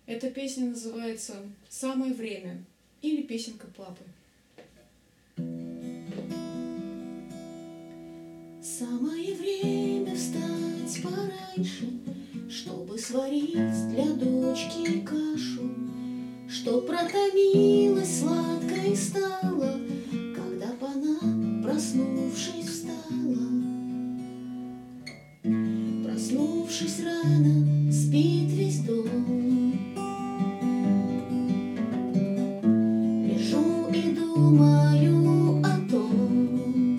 Эта песня называется «Самое время» или «Песенка папы». Самое время встать пораньше, чтобы сварить для дочки кашу, чтоб протомилась сладкой стала, когда б она, проснувшись, встала. Проснувшись рано, спит весь дом. Лежу и думаю о том.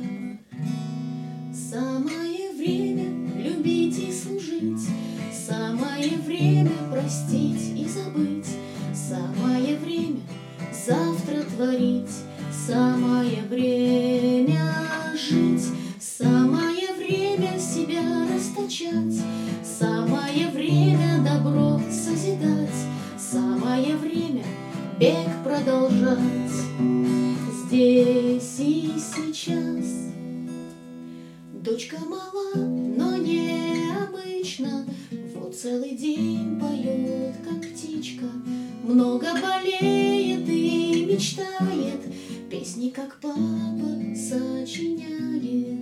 Самое время любить и служить, самое время простить и забыть, самое время завтра творить, самое время жить, самое время себя расточать, самое время добро созидать, самое время бег продолжать здесь и сейчас. Дочка мала, но необычно, вот целый день поет, как птичка, много болеет и мечтает, песни, как папа, сочиняет.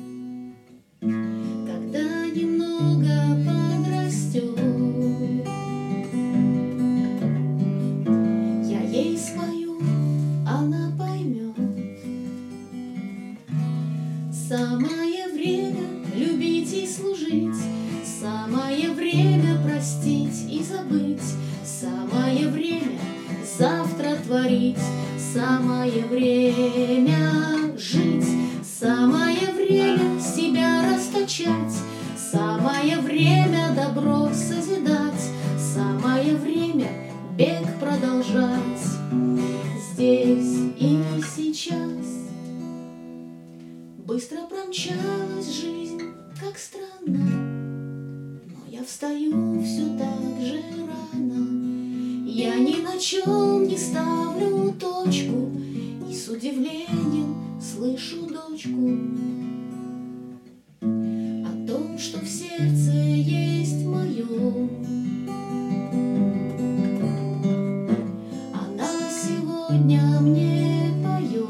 Когда немного подрастет, я ей спою, она поймет. Самое время любить и служить, самое время простить и забыть, самое время завтра творить, самое время жить, самое время себя расточать, самое время добро созидать, самое время бег продолжать здесь и сейчас. Быстро промчалась жизнь, как странно, но я встаю все так же рано. Я ни на чем не ставлю точку и с удивлением слышу дочку о том, что в сердце есть моем. Она сегодня мне поет.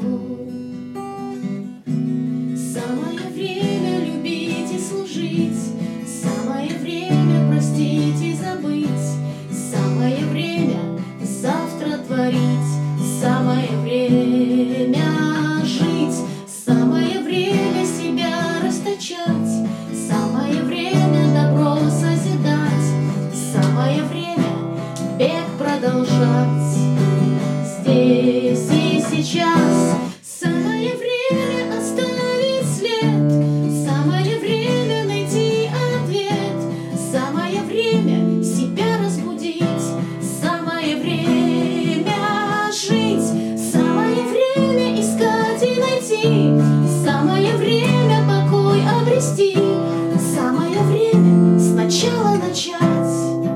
Самое время любить и служить, самое время простить и забыть, самое время завтра творить, самое время жить, самое время себя расточать, самое время добро созидать, самое время бег продолжать здесь и сейчас. Самое время оставить след, самое время найти ответ, самое время себя разбудить, самое время жить, самое время искать и найти, самое время покой обрести, самое время сначала начать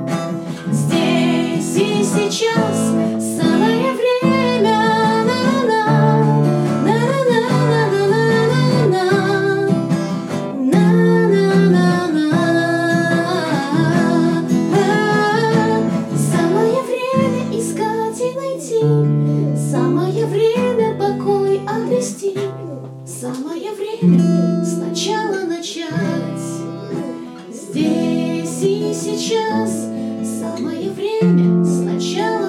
здесь и сейчас. Самое время самое время покой обрести, самое время сначала начать здесь и сейчас. Самое время сначала